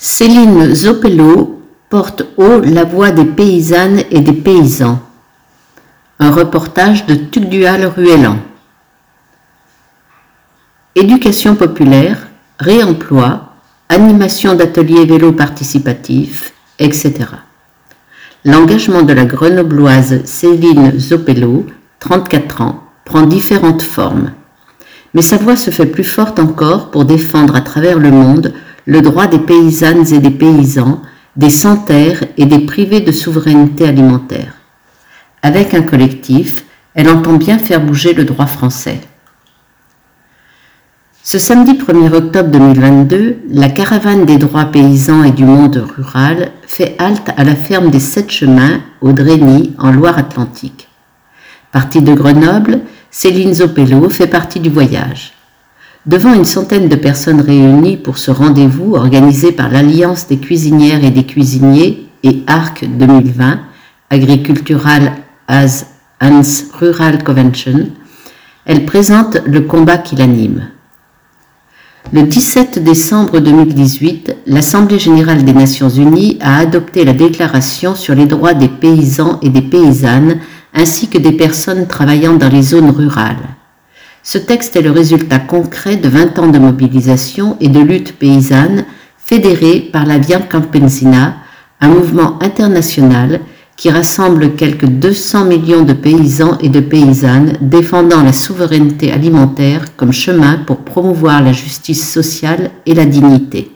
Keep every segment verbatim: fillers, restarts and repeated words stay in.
Céline Zopello porte haut la voix des paysannes et des paysans. Un reportage de Tugdual-Ruellan. Éducation populaire, réemploi, animation d'ateliers vélo participatifs, et cetera. L'engagement de la grenobloise Céline Zopello, trente-quatre ans, prend différentes formes. Mais sa voix se fait plus forte encore pour défendre à travers le monde le droit des paysannes et des paysans, des sans-terre et des privés de souveraineté alimentaire. Avec un collectif, elle entend bien faire bouger le droit français. Ce samedi premier octobre deux mille vingt-deux, la caravane des droits paysans et du monde rural fait halte à la ferme des Sept Chemins, au Dreny, en Loire-Atlantique. Partie de Grenoble, Céline Zopello fait partie du voyage. Devant une centaine de personnes réunies pour ce rendez-vous organisé par l'Alliance des cuisinières et des cuisiniers et Arc deux mille vingt, Agricultural as and Rural Convention, elle présente le combat qui l'anime. Le dix-sept décembre deux mille dix-huit, l'Assemblée générale des Nations unies a adopté la Déclaration sur les droits des paysans et des paysannes ainsi que des personnes travaillant dans les zones rurales. Ce texte est le résultat concret de vingt ans de mobilisation et de lutte paysanne fédérée par la Via Campesina, un mouvement international qui rassemble quelques deux cents millions de paysans et de paysannes défendant la souveraineté alimentaire comme chemin pour promouvoir la justice sociale et la dignité.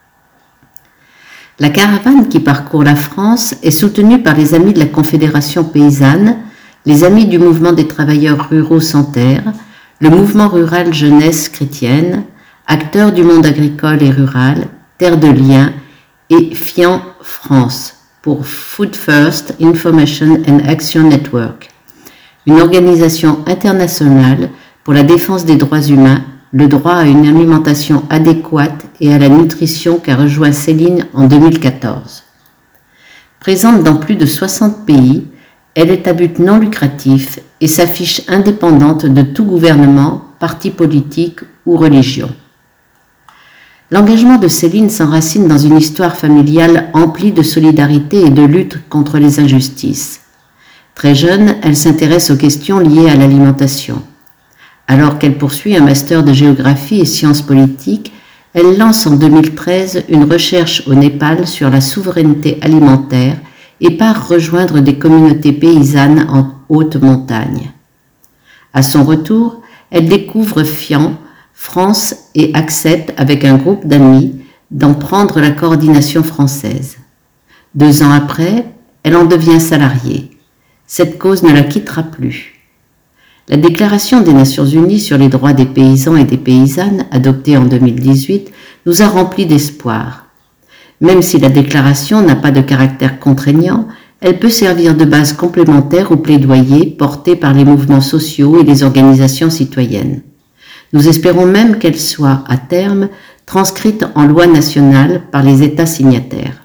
La caravane qui parcourt la France est soutenue par les amis de la Confédération paysanne, les amis du mouvement des travailleurs ruraux sans terre, le mouvement rural jeunesse chrétienne, acteurs du monde agricole et rural, Terre de Liens et FIAN France pour Food First Information and Action Network, une organisation internationale pour la défense des droits humains, le droit à une alimentation adéquate et à la nutrition qu'a rejoint Céline en deux mille quatorze. Présente dans plus de soixante pays, elle est à but non lucratif et s'affiche indépendante de tout gouvernement, parti politique ou religion. L'engagement de Céline s'enracine dans une histoire familiale emplie de solidarité et de lutte contre les injustices. Très jeune, elle s'intéresse aux questions liées à l'alimentation. Alors qu'elle poursuit un master de géographie et sciences politiques, elle lance en deux mille treize une recherche au Népal sur la souveraineté alimentaire et part rejoindre des communautés paysannes en haute montagne. À son retour, elle découvre FIAN, France et accepte, avec un groupe d'amis, d'en prendre la coordination française. Deux ans après, elle en devient salariée. Cette cause ne la quittera plus. La Déclaration des Nations unies sur les droits des paysans et des paysannes, adoptée en deux mille dix-huit, nous a remplis d'espoir. Même si la déclaration n'a pas de caractère contraignant, elle peut servir de base complémentaire au plaidoyer porté par les mouvements sociaux et les organisations citoyennes. Nous espérons même qu'elle soit, à terme, transcrite en loi nationale par les États signataires.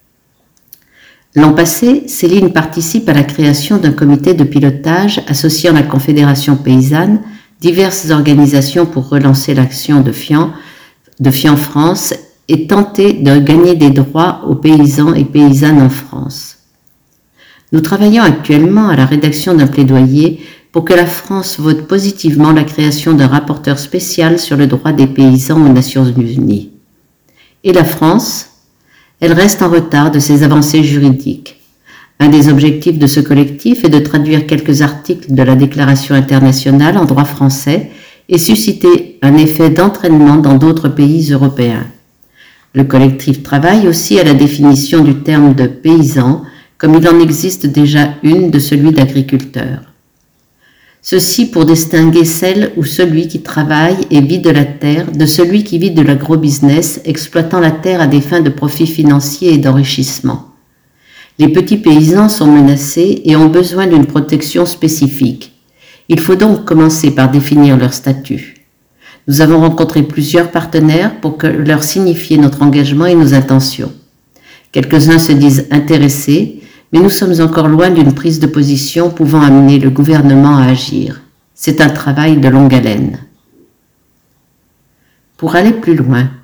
L'an passé, Céline participe à la création d'un comité de pilotage associant la Confédération paysanne, diverses organisations pour relancer l'action de FIAN, de FIAN France et tenter de gagner des droits aux paysans et paysannes en France. Nous travaillons actuellement à la rédaction d'un plaidoyer pour que la France vote positivement la création d'un rapporteur spécial sur le droit des paysans aux Nations unies. Et la France, elle reste en retard de ses avancées juridiques. Un des objectifs de ce collectif est de traduire quelques articles de la Déclaration internationale en droit français et susciter un effet d'entraînement dans d'autres pays européens. Le collectif travaille aussi à la définition du terme de paysan, comme il en existe déjà une de celui d'agriculteur. Ceci pour distinguer celle ou celui qui travaille et vit de la terre de celui qui vit de l'agrobusiness, exploitant la terre à des fins de profit financier et d'enrichissement. Les petits paysans sont menacés et ont besoin d'une protection spécifique. Il faut donc commencer par définir leur statut. Nous avons rencontré plusieurs partenaires pour que leur signifier notre engagement et nos intentions. Quelques-uns se disent intéressés, mais nous sommes encore loin d'une prise de position pouvant amener le gouvernement à agir. C'est un travail de longue haleine. Pour aller plus loin,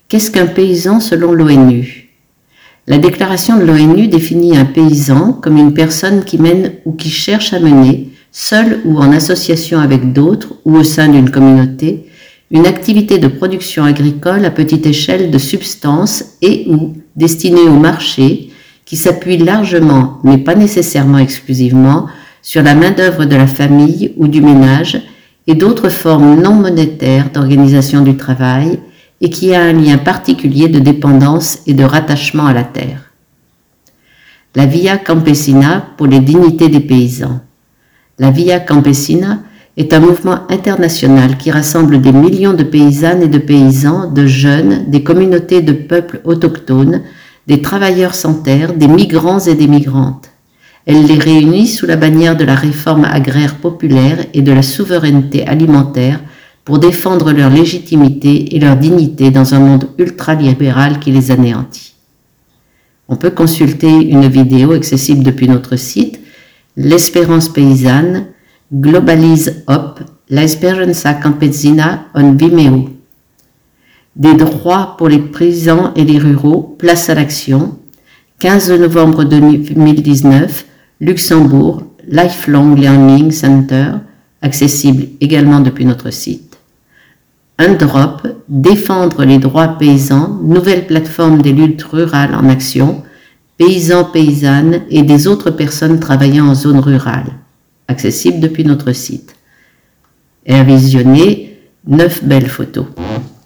Qu'est-ce qu'un paysan selon l'ONU? La déclaration de l'ONU définit un paysan comme une personne qui mène ou qui cherche à mener, seul ou en association avec d'autres ou au sein d'une communauté, une activité de production agricole à petite échelle de substances et ou destinée au marché qui s'appuie largement, mais pas nécessairement exclusivement, sur la main-d'œuvre de la famille ou du ménage et d'autres formes non monétaires d'organisation du travail et qui a un lien particulier de dépendance et de rattachement à la terre. La Via Campesina pour les dignités des paysans. La Via Campesina est un mouvement international qui rassemble des millions de paysannes et de paysans, de jeunes, des communautés de peuples autochtones, des travailleurs sans terre, des migrants et des migrantes. Elle les réunit sous la bannière de la réforme agraire populaire et de la souveraineté alimentaire pour défendre leur légitimité et leur dignité dans un monde ultralibéral qui les anéantit. On peut consulter une vidéo accessible depuis notre site, L'Espérance paysanne, Globalise Up, La Esperanza Campesina on Vimeo. Des droits pour les paysans et les ruraux, place à l'action, quinze novembre deux mille dix-neuf, Luxembourg, Lifelong Learning Center, accessible également depuis notre site. Un drop, défendre les droits paysans, nouvelle plateforme des luttes rurales en action, paysans, paysannes et des autres personnes travaillant en zone rurale, accessible depuis notre site. Et à visionner, neuf belles photos.